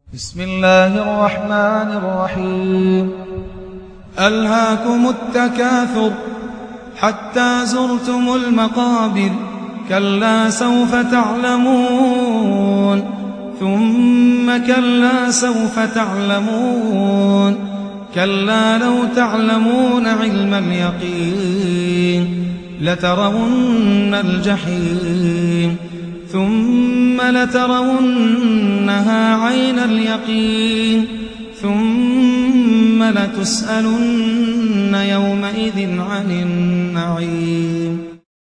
بسم الله الرحمن الرحيم. ألهاكم التكاثر حتى زرتم المقابر، كلا سوف تعلمون ثم كلا سوف تعلمون، كلا لو تعلمون علم اليقين لترون الجحيم ثم لترونها عين اليقين ثم لتسألن يومئذ عن النعيم.